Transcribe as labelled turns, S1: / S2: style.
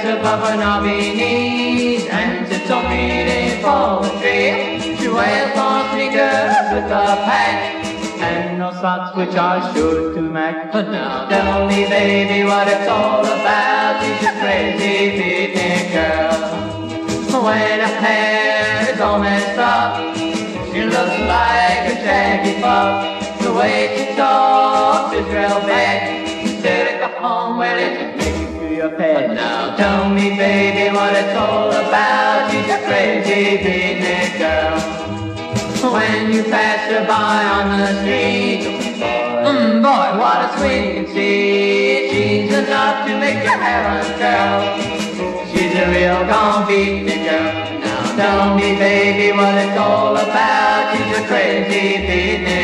S1: above her knobby knees and sits on reading poetry. She wears long sneakers with a patch and no socks which are sure to match. But now tell me, baby, what it's all about. She's a crazy beatnik girl. When her hair is all messed up, she looks like a shaggy pup. The way she talks is real bad. Instead of go home, well, it's making you your pet. But now tell me, baby, what it's all about. She's a crazy beatnik girl. When you pass her by on the street, boy, what a sweet conceit. She's enough to make your hair uncurl. She's a real gone beatnik girl. Now tell me, baby, what it's all about. She's a crazy beatnik